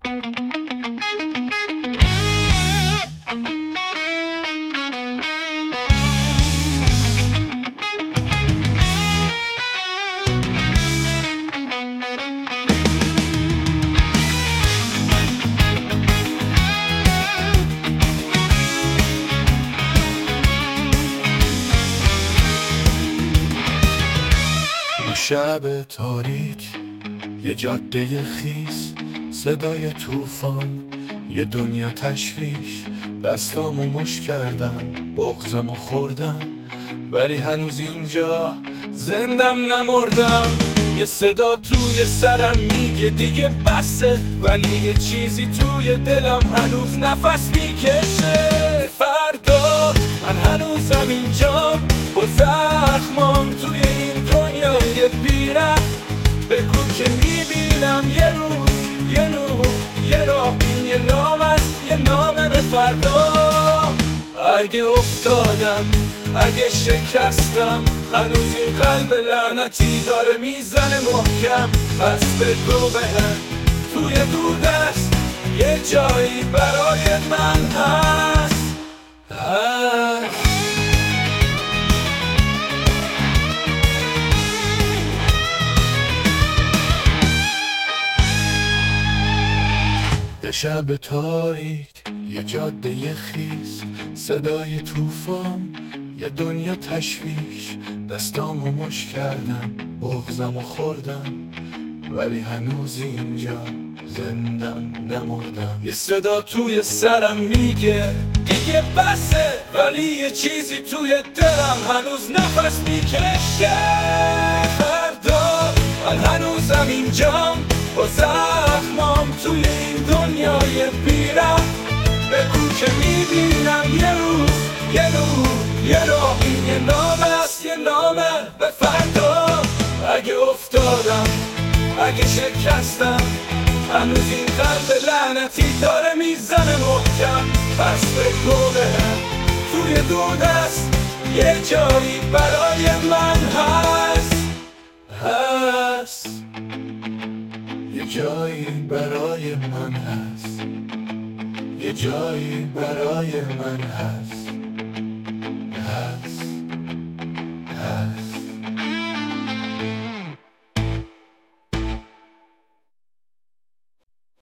شب تاریک، یه جاده خیس، صدای طوفان، یه دنیا تشویش. دستامو مش کردم، بغضمو خوردم، ولی هنوز اینجا زندم نمردم. یه صدا توی سرم میگه دیگه بسه، ولی یه چیزی توی دلم هنوز نفس میکشه. فردا من هنوزم اینجا با زخمام توی این دنیای بیرم. بگو که میبینم یه روز، یه نور، یه راه، این یه نام است، یه نامه به فردا. اگه افتادم، اگه شکستم، هنوز این قلب لعنتی داره میزنه محکم. پس بگو بهم توی دودست یه جایی برای من هست. شب تاریک، یه جاده خیس، صدای طوفان، یه دنیا تشویش. دستامو مش کردم، بغضمو خوردم، ولی هنوز اینجا زندم نمردم. یه صدا توی سرم میگه دیگه بسه، ولی یه چیزی توی دلم هنوز نفس میکشه. فردا من هنوزم اینجام با زخمام توی این دنیای بیرم. بگو که میبینم یه روز، یه نور، یه راه، این یه نام است، یه نامه به فردا. اگه افتادم، اگه شکستم، هنوز این قلب لعنتی داره میزنه محکم. پس بگو بهم توی دودست یه جایی برای من هست. یه جایی برای من هست، یه جایی برای من هست.